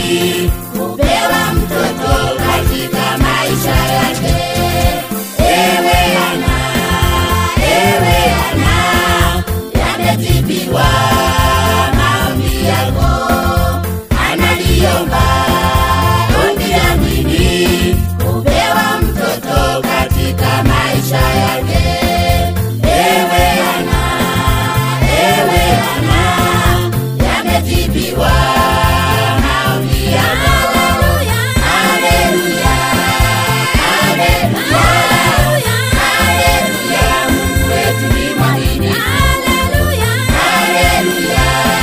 Samueli kupewa mtoto katika maisha yake. Ewe Ana, yamejibiwa maombi yako. Analiomba ombi la mwili kupewa mtoto katika maisha yake. Ewe Ana, yamejibiwa maombi yako. Haleluya, haleluya, haleluya, Mungu wetu ni mwaminifu. Haleluya, haleluya,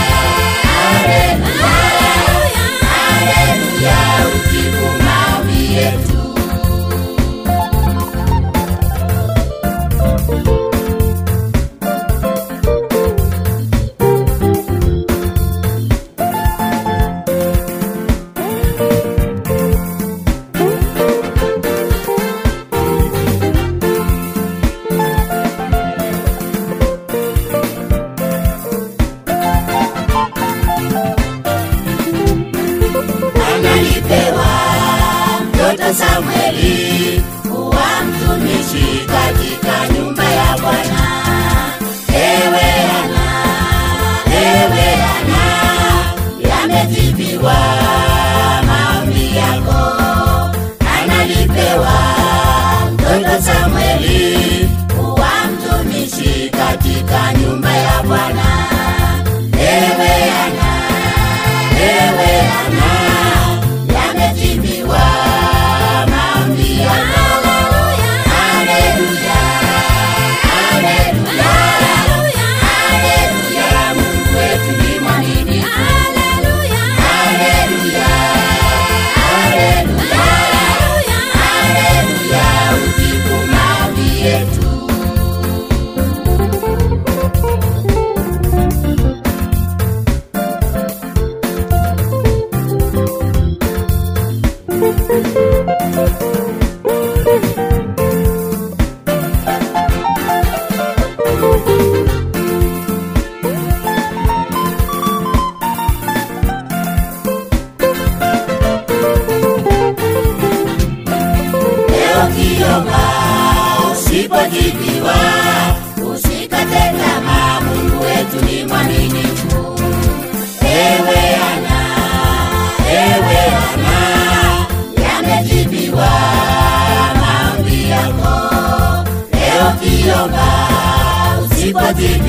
haleluya, ujibu maombi yetu. Analipewa mtoto Samueli kuwa mtumishi katika nyumba ya Bwana. Ewe Ana, yamejibiwa maombi yako. Analipewa mtoto Samueli kuwa mtumishi katika nyumba ya Bwana. Ewe Ana, yamejibiwa maombi yako. Haleluya, haleluya, haleluya, Mungu wetu ni mwaminifu. Haleluya, haleluya, haleluya, ujibu maombi yetu. Leo ukiomba usipojibiwa, usikate tamaa, Mungu wetu ni mwaminifu. Ewe Ana, yamejibiwa maombi yako. Leo ukiomba usipojibiwa,